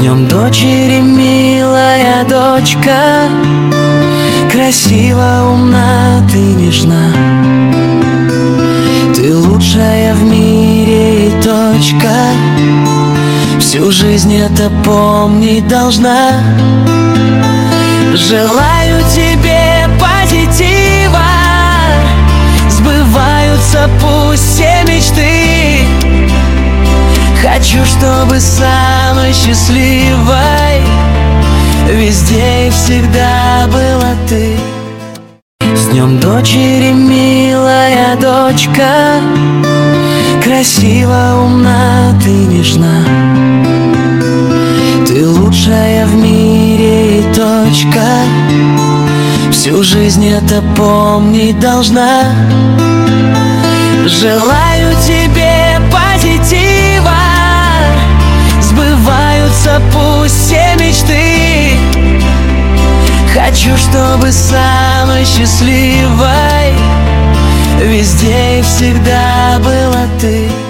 днем дочери, милая дочка, красива, умна, ты нежна. Ты лучшая в мире и точка. Всю жизнь это помнить должна. Желаю тебе позитива, сбываются пусть все мечты. Хочу, чтобы самой счастливой везде и всегда была ты. С днем дочери, милая дочка, красива, умна, ты нежна. Ты лучшая в мире и точка. Всю жизнь это помнить должна. Желаю тебе позитива, сбываются пусть все мечты. Хочу, чтобы самой счастливой везде и всегда была ты.